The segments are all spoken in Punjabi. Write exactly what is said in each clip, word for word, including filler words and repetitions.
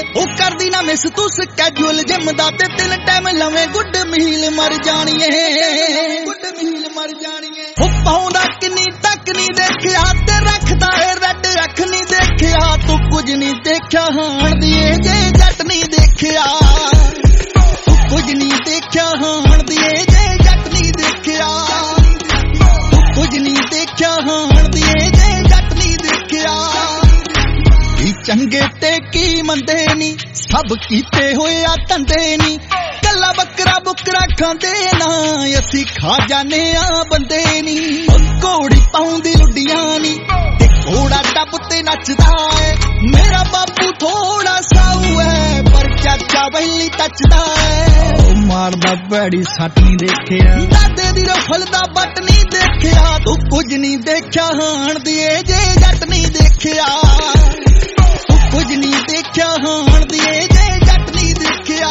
ਉਹ ਕਰਦੀ ਨਾ ਮਿਸ ਤੂੰ ਸਕੈਜੂਅਲ ਜਿਮ ਦਾ ਤੇ ਤਿੰਨ ਟਾਈਮ ਲਵੇਂ ਗੁੱਡ ਮੀਲ ਮਰ ਜਾਣੀਏ ਗੁੱਡ ਮੀਲ ਮਰ ਜਾਣੀਏ ਉਹ ਪਾਉਂਦਾ ਕਿੰਨੀ ਤੱਕ ਨਹੀਂ ਦੇਖਿਆ ਤੇ ਰੱਖਦਾ ਏ ਰੈੱਡ ਅੱਖ ਨਹੀਂ ਦੇਖਿਆ ਤੂੰ ਕੁਝ ਨਹੀਂ ਦੇਖਿਆ ਹਾਣ ਦੀ ਏ ਜੇ ਜੱਟ ਨਹੀਂ ਦੇਖਿਆ ਤੂੰ ਕੁਝ ਨਹੀਂ ਦੇਖਿਆ ਹਾਣ ਦੀ ਏ ਜੇ ਜੱਟ ਨਹੀਂ ਦੇਖਿਆ ਤੂੰ ਕੁਝ ਨਹੀਂ ਦੇਖਿਆ ਹਾਣ ਦੀ ਏ ਜੇ ਜੱਟ ਨਹੀਂ ਦੇਖਿਆ ਕੀ ਚੰਗੇ ਤੇ ਕੀ ਮੰਦੇ ਨੀ ਸਭ ਕੀਤੇ ਹੋਏ ਆ ਧੰਦੇ ਨੀ ਕੱਲਾ ਬੱਕਰਾ ਬੁਕਰਾ ਖਾਂਦੇ ਨਾ ਅਸੀਂ ਖਾ ਜਾਨੇ ਆ ਬੰਦੇ ਨੀ ਘੋੜੀ ਪਾਉਂਦੀ ਲੁੱਡੀਆਂ ਨੀ ਤੇ ਘੋੜਾ ਟੱਪ ਤੇ ਨੱਚਦਾ ਏ ਮੇਰਾ ਬਾਪੂ ਥੋੜਾ ਸਾਊ ਏ ਪਰ ਚਾਚਾ ਵੈਲੀ ਟੱਚਦਾ ਏ ਉਹ ਮਾਰਦਾ ਭੈੜੀ ਸੱਟ ਨਹੀਂ ਦੇਖਿਆ ਦਾਦੇ ਦੀ ਰਫਲ ਦਾ ਬੱਟ ਨਹੀਂ ਦੇਖਿਆ ਤੂੰ ਕੁਝ ਨਹੀਂ ਦੇਖਿਆ ਹਾਣ ਦੀ ਏ ਜੇ ਜੱਟ ਨਹੀਂ ਦੇਖਿਆ ਤੂੰ ਕੁਝ ਨਹੀਂ ਦੇਖਿਆ ਹਾਣ ਦੀ ਏ ਜੇ ਜੱਟ ਨਹੀਂ ਦੇਖਿਆ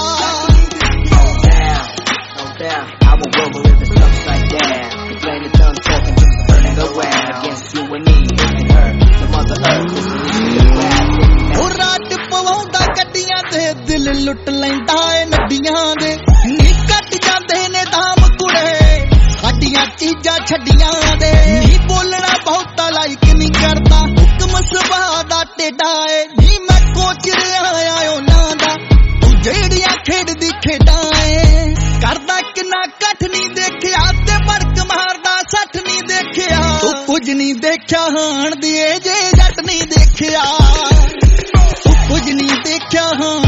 I will roll with the stuff like that. Complain the tongue talking, just turning around against you and me, and her, the mother earth. ਉਹ ਰਾਤ ਪਵਾਉਂਦਾ ਗੱਡੀਆਂ ਦੇ ਦਿਲ ਲੁੱਟ ਲੈਂਦਾ ਏ ਨੱਡੀਆਂ ਦੇ ਨੀ ਕੱਟ ਜਾਂਦੇ ਨੇ ਦਾਮ ਕੁੜੇ ਸਾਡੀਆਂ ਚੀਜ਼ਾਂ ਛੱਡੀਆਂ ਦੇ ਨੀ ਬੋਲਣਾ ਬਹੁਤਾ ਲਾਈਕ ਨਹੀਂ ਕਰਦਾ ਹੁਕਮ ਸੁਭਾਅ ਦਾ ਟੇਡਾ ਏ ਨੀ ਮੈਂ ਕੋਚ ਰਿਹਾ ਆ ਉਹਨਾਂ ਦਾ ਤੂੰ ਜਿਹੜੀਆਂ ਖੇਡਦੀ ਖੇਡਾਂ ਏ ਕਰਦਾ ਕਿੰਨਾ ਕੱਠ ਨਹੀਂ ਦੇਖਿਆ ਤੇ ਬੜਕ ਮਾਰਦਾ ਸੱਠ ਨਹੀਂ ਦੇਖਿਆ ਤੂੰ ਕੁਝ ਨਹੀਂ ਦੇਖਿਆ ਹਾਣ ਦੀ ਏ ਜੇ ਜੱਟ ਨਹੀਂ ਦੇਖਿਆ ਤੂੰ ਕੁਝ ਨਹੀਂ ਦੇਖਿਆ ਹਾਣ